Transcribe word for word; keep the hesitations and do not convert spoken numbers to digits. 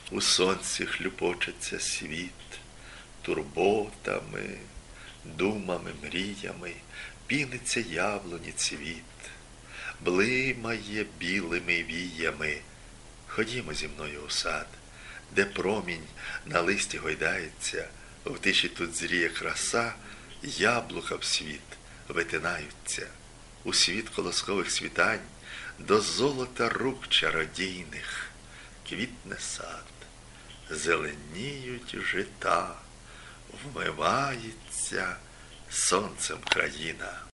У сонці хлюпочеться світ, турботами, думами, мріями, піниться яблуні цвіт, блимає білими віями. Ходімо зі мною у сад, де промінь на листі гойдається, в тиші тут зріє краса, яблука в світ витинаються. У світ колоскових світань до золота рук чародійних квітне сад, зеленіють жита, вмивається сонцем країна.